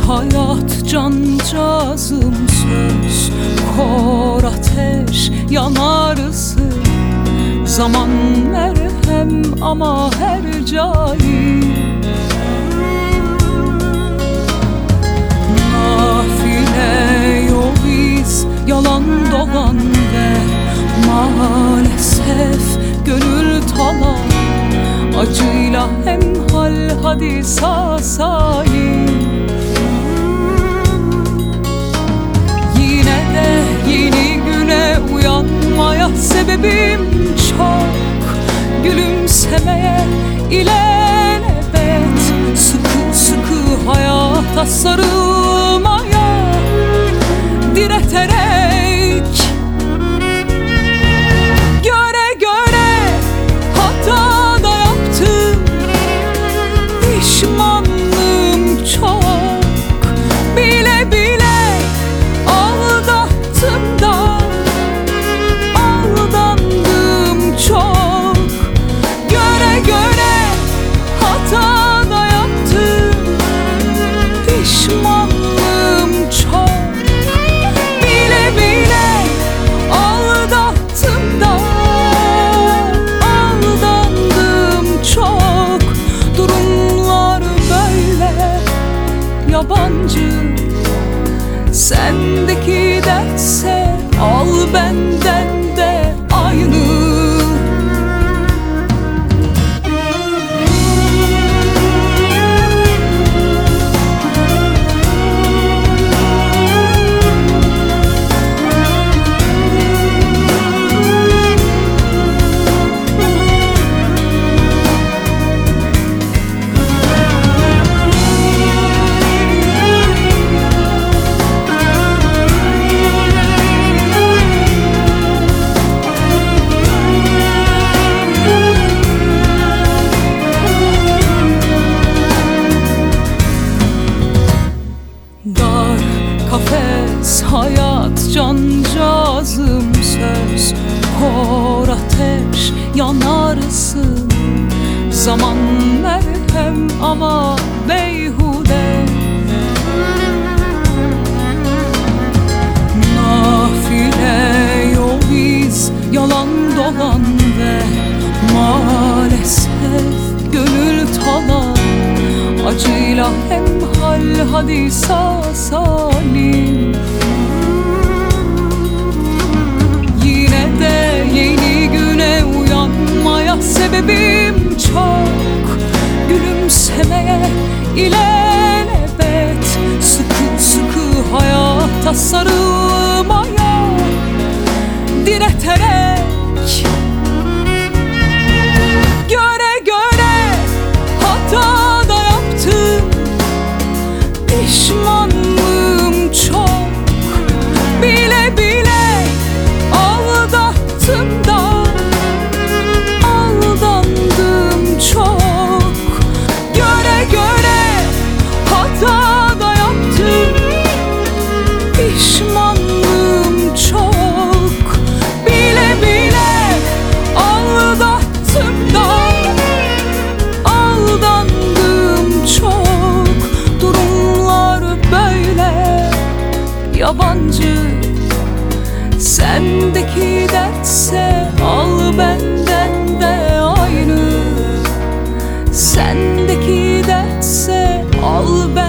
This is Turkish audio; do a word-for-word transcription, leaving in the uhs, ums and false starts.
Hayat cancağızım söz, kor ateş yanarsın. Zaman merhem ama her cahil. Nafile yol iz, yalan dolan ve maalesef gönül talan. Acıyla hemhal hadi sağ salim. Yine de yeni güne uyanmaya sebebim çok. Gülümsemeye ilelebet, sıkı sıkı hayata sarılmaya direterek. Göre göre hata da yaptım, pişmanlığım çok. Bile bile aldattım da aldandım çok. Göre göre hata da yaptım, pişmanlığım çok. Bile bile aldattım da aldandım çok. Durumlar böyle yabancı, sendeki dertse al benden de aynı. Dar kafes hayat cancağızım söz, kor ateş yanarsın. Zaman merhem ama beyhude. Nafile yol iz, yalan dolan ve maalesef gönül talan. Acıyla hemhal hadi sağ salim. Yine de yeni güne uyanmaya sebebim çok. Gülümsemeye ilelebet, sıkı sıkı hayata sarılmaya direterek. Göre göre hata da yaptım, pişmanlığım çok. Bile bile aldattım da aldandım çok. Göre göre hata da yaptım, pişmanlığım çok. Bile bile aldattım da aldandım çok. Durumlar böyle yabancı, sendeki dertse al benden de aynı. Sendeki dertse al benden